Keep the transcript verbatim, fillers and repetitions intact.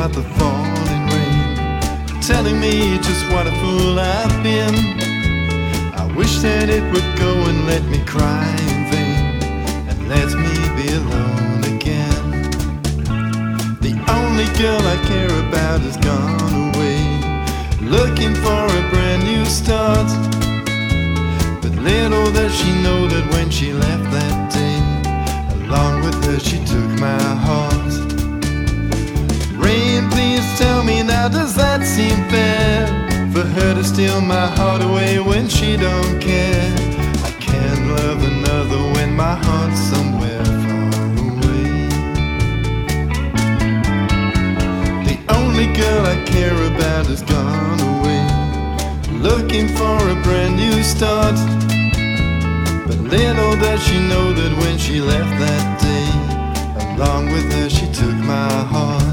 about the falling rain, telling me just what a fool I've been. I wish that it would go and let me cry in vain, and let me be alone again. The only girl I care about has gone away, looking for a brand new start. But little does she know that when she left that day, along with her she took my heart. Rain, please tell me now, does that seem fair? For her to steal my heart away when she don't care. I can't love another when my heart's somewhere far away. The only girl I care about has gone away, looking for a brand new start. But little does she know that when she left that day, along with her she took my heart.